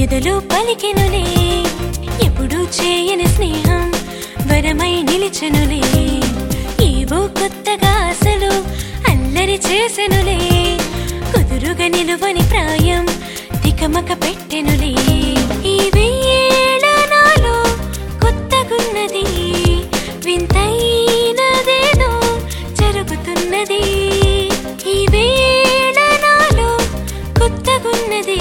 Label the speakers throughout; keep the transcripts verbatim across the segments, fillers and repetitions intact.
Speaker 1: ఎదలో పలికెనులే ఎప్పుడూ చేయని స్నేహం వరమై నిలిచెనులే ఏవో కొత్తగా అసలు అల్లరి చేసెనులే కుదురుగా నిలువని ప్రాయం తికమక పెట్టెనులే ఈ వెయ్యేళ్ళ నాలో కొత్తగున్నది వింతైనదేదో జరుగుతున్నది ఈ వేళ నాలో కొత్తగున్నది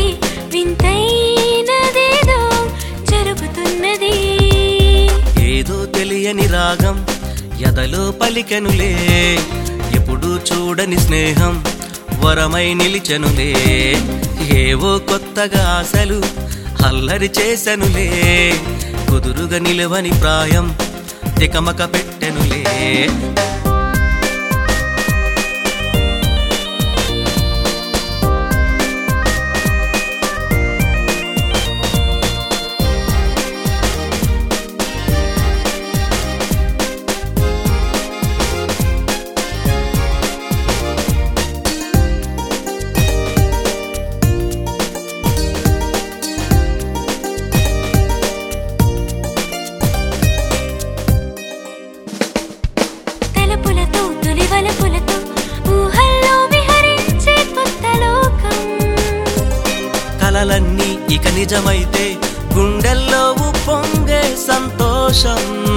Speaker 1: వింతైనదేదో జరుగుతున్నది
Speaker 2: ఏదో తెలియని రాగం ఎదలో పలికెనులే ఎప్పుడూ చూడని స్నేహం వరమై నిలిచెనులే ఏవో కొత్తగా ఆశలు అల్లరి చేసెనులే కుదురుగా నిలవని ప్రాయం తికమక పెట్టెనులే కలలన్నీ ఇక నిజమైతే గుండెల్లో ఉప్పొంగే సంతోషం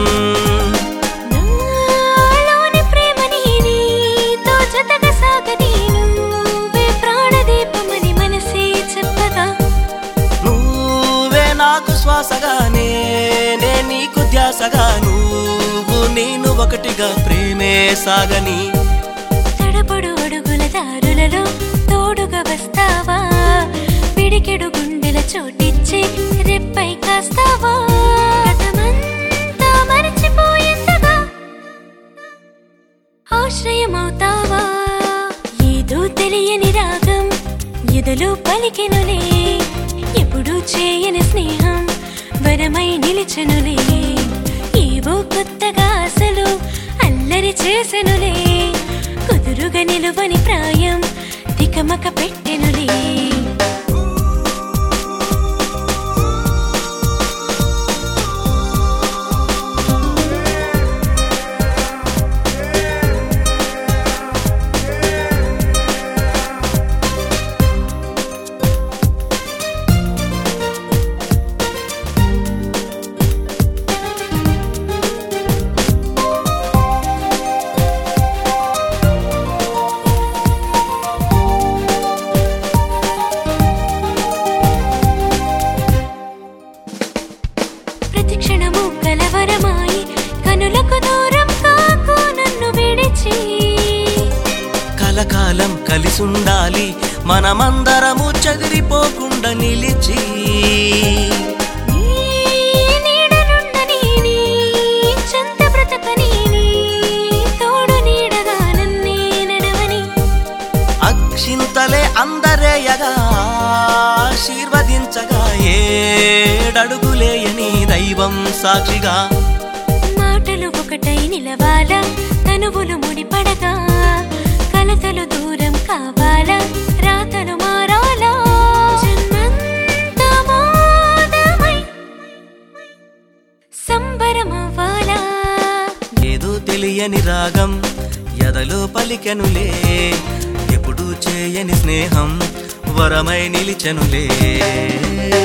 Speaker 1: నాలోని ప్రేమ నీతో జతగా సాగని నువ్వే ప్రాణదీపమని మనసే చెప్పగా
Speaker 2: నువ్వే నాకు శ్వాసగానే నే నీకు ధ్యాసగా నువ్వు నేను ఒకటిగా ప్రేమే సాగని
Speaker 1: తడపడు అడుగుల దారులలో తోడుగా వస్తావా పిడికెడు గుండెల చోటిచ్చి రెప్పై కాస్తావా గతమంతా మరచిపోయేంతగా ఆశ్రయమవుతావా ఏదో తెలియని రాగం ఎదలో పలికెనులే ఎప్పుడూ చేయని స్నేహం వరమై నిలిచెనులే ఏవో కొత్తగా అసలు అల్లరి చేసెనులే కుదురుగా నిలువని ప్రాయం తికమక పెట్టెనులే ప్రతిక్షణము కలవరమాయి కనులకు దూరం కాకు నన్ను విడిచి
Speaker 2: కలకాలం కలిసుండాలి మనమందరము చెదిరిపోకుండా నిలిచి
Speaker 1: నీడనుండని నీ చెంత బ్రతకని నీ తోడు నీడగా నన్నే నడవని
Speaker 2: అక్షింతలే అందరేయగా ఆశీర్వదించగా ఏడడుగులేయని దైవం సాక్షిగా
Speaker 1: మాటలు ఒకటై నిలవాలా తనువులు ముడిపడగా కలతలు దూరం కావాలా రాతలు మారాలా జన్మంతా మోదమై సంబరమవ్వాలా
Speaker 2: ఏదో తెలియని రాగం ఎదలో పలికెనులే ఎప్పుడూ చేయని స్నేహం వరమై నిలిచెనులే